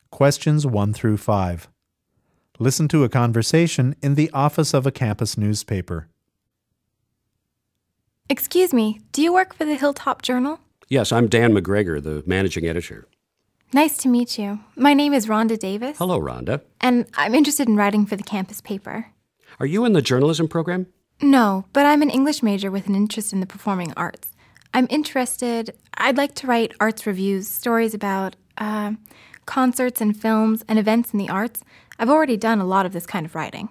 Questions 1 through 5. Listen to a conversation in the office of a campus newspaper. Excuse me, do you work for the Hilltop Journal? Yes, I'm Dan McGregor, the managing editor. Nice to meet you. My name is Rhonda Davis. Hello, Rhonda. And I'm interested in writing for the campus paper. Are you in the journalism program? No, but I'm an English major with an interest in the performing arts. I'd like to write arts reviews, stories about concerts and films and events in the arts. I've already done a lot of this kind of writing.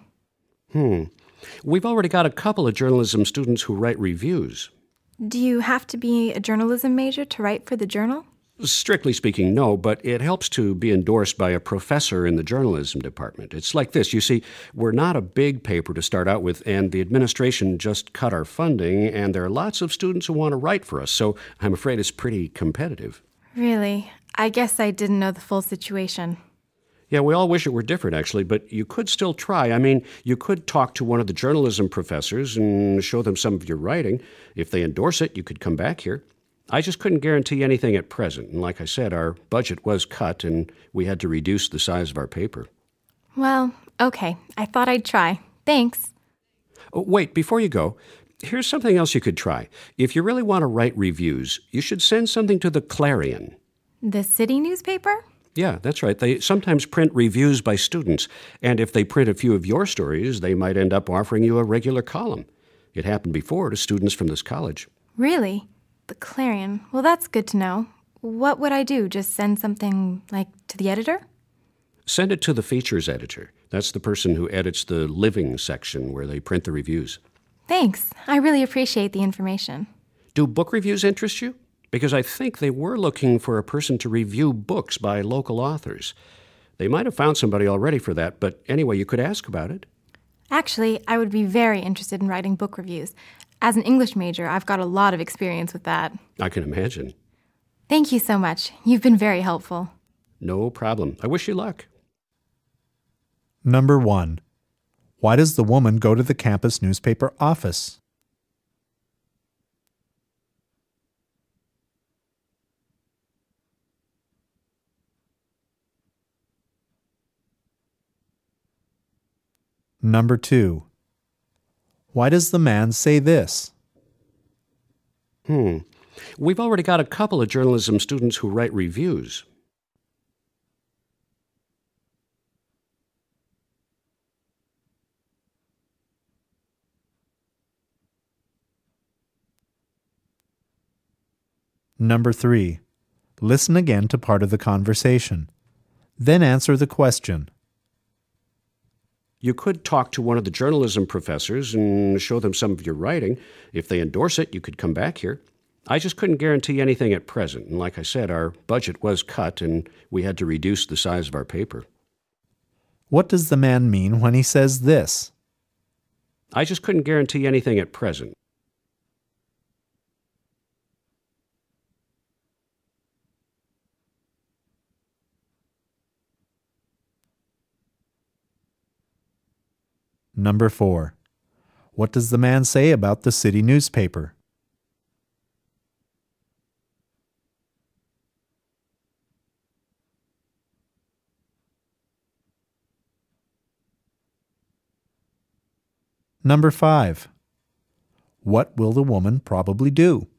We've already got a couple of journalism students who write reviews. Do you have to be a journalism major to write for the journal? Strictly speaking, no, but it helps to be endorsed by a professor in the journalism department. It's like this. You see, we're not a big paper to start out with, and the administration just cut our funding, and there are lots of students who want to write for us, so I'm afraid it's pretty competitive. Really? I guess I didn't know the full situation. Yeah, we all wish it were different, actually, but you could still try. I mean, you could talk to one of the journalism professors and show them some of your writing. If they endorse it, you could come back here. I just couldn't guarantee anything at present, and like I said, our budget was cut, and we had to reduce the size of our paper. Well, okay. I thought I'd try. Thanks. Oh, wait, before you go, here's something else you could try. If you really want to write reviews, you should send something to the Clarion. The city newspaper? Yeah, that's right. They sometimes print reviews by students, and if they print a few of your stories, they might end up offering you a regular column. It happened before to students from this college. Really? The Clarion. Well, that's good to know. What would I do? Just send something, to the editor? Send it to the features editor. That's the person who edits the living section where they print the reviews. Thanks. I really appreciate the information. Do book reviews interest you? Because I think they were looking for a person to review books by local authors. They might have found somebody already for that, but anyway, you could ask about it. Actually, I would be very interested in writing book reviews. As an English major, I've got a lot of experience with that. I can imagine. Thank you so much. You've been very helpful. No problem. I wish you luck. Number 1. Why does the woman go to the campus newspaper office? Number 2. Why does the man say this? We've already got a couple of journalism students who write reviews. Number 3. Listen again to part of the conversation. Then answer the question. You could talk to one of the journalism professors and show them some of your writing. If they endorse it, you could come back here. I just couldn't guarantee anything at present, and like I said, our budget was cut, and we had to reduce the size of our paper. What does the man mean when he says this? I just couldn't guarantee anything at present. Number 4. What does the man say about the city newspaper? Number 5. What will the woman probably do?